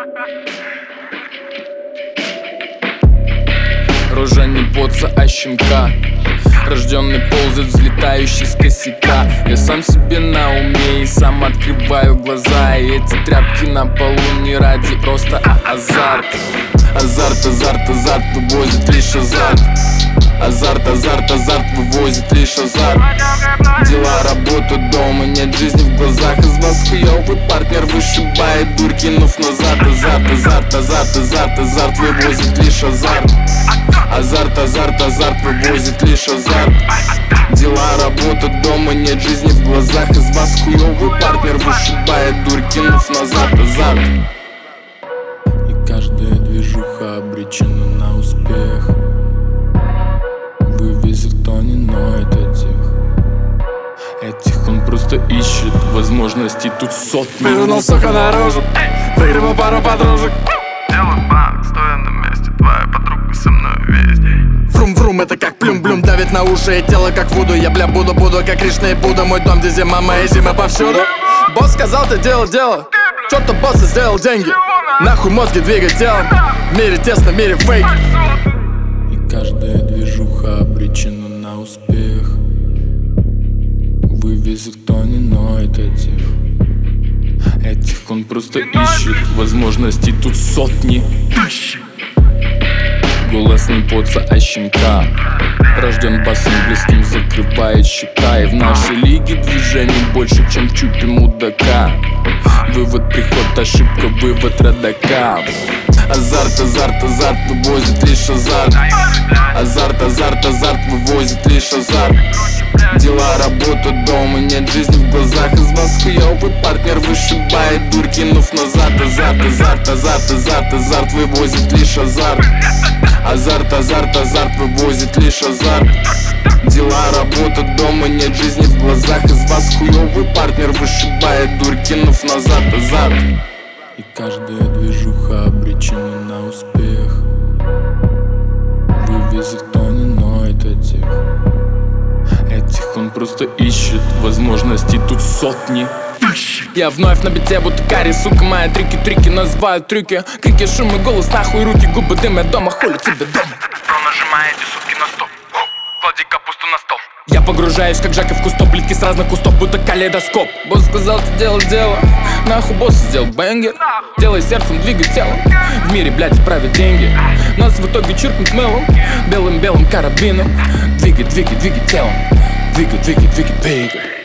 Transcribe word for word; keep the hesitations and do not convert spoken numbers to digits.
Рожа не поца, а щенка, рожденный ползать, взлетающий с косяка. Я сам себе на уме и сам открываю глаза. И эти тряпки на полу не ради, просто а азарт. Азарт, азарт, азарт вывозит лишь азарт. Азарт, азарт, азарт вывозит лишь азарт. Дела, работа, дома, нет жизни в глазах. Из вас хуёвый партнер вышибает дур, кинув назад. Азарт, азарт, азарт, азарт, азарт вывозит лишь азарт. Азарт, азарт, азарт вывозит лишь азарт. Дела, работа, дома, нет жизни в глазах. Из вас хуёвый партнер вышибает дур, кинув назад. Азарт. И каждая движуха обречена на успех. Вывезет, кто не ноет этих. Этих он просто ищет возможностей, тут сотни. Вывернул, сука, наружу, выгребал пару подружек. Делаю банк, стоя на месте, твоя подруга со мной весь день. Врум-врум, это как плюм-блюм, давит на уши и тело как вуду. Я, бля, буду-буду, как Кришна и Будда. Мой дом, где зима, моя зима повсюду. Босс сказал, ты делал дело. Чё-то босс сделал деньги. Нахуй мозги двигать телом. В мире тесно, в мире фейк. И каждая движуха обречена на успех. Вывезет, кто не ноет этих. Этих он просто ищет возможностей, тут сотни. Голос не поца, а щенка, рожден басом близким, закрывает счета. И в нашей лиге движений больше, чем в чупе мудака. Вывод, приход, ошибка, вывод родака. Азарт, азарт, азарт вывозит лишь азарт. Азарт, азарт, азарт вывозит лишь азарт. Дела, работа, дома, нет жизни в глазах. Из вас хуёвый партнер вышибает дур, кинув назад. Азарт, азарт, азарт, азарт, азарт вывозит лишь азарт. Азарт, азарт, азарт вывозит лишь азарт. Дела, работа, дома, нет жизни в глазах. Из вас хуёвый партнер вышибает дур, кинув назад. Азарт. И каждая движуха обречена на успех. Вывезет, кто не ноет этих. Этих он просто ищет возможностей, тут сотни. Я вновь на бите, будто карри, сука, мои трики-трики называют трюки. Крики, шум и голос, нахуй руки, губы дымят дома, хули тебе дома. Про нажимаете сутки на стоп, клади капусту на стол. Я погружаюсь, как Жака в кустоп, плитки с разных кустов, будто калейдоскоп. Босс сказал, ты делал дело, нахуй босс сделал бэнгер. Делай сердцем, двигай телом, в мире, блядь, правят деньги. Нас в итоге чиркнут мелом, белым-белым карабином. Двигай, двигай, двигай телом, двигай, двигай, двигай, двигай.